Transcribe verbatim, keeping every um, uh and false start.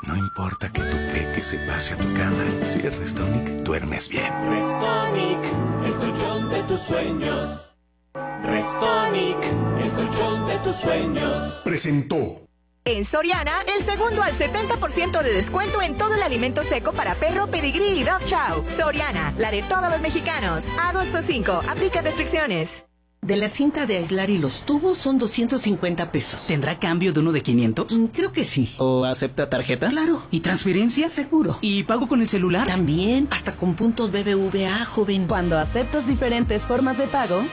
No importa que tu peque se pase a tu cama. Si es Restonic, duermes bien. Restonic, el colchón de tus sueños. Restonic, el colchón de tus sueños. Presentó. En Soriana, el segundo al setenta por ciento de descuento en todo el alimento seco para perro, pedigrí y dog chow. Soriana, la de todos los mexicanos. Agosto cinco, aplica restricciones. De la cinta de aislar y los tubos son doscientos cincuenta pesos. ¿Tendrá cambio de uno de quinientos? Mm, creo que sí. ¿O acepta tarjeta? Claro. ¿Y transferencia? Seguro. ¿Y pago con el celular? También, hasta con puntos B B V A, joven. Cuando aceptas diferentes formas de pago,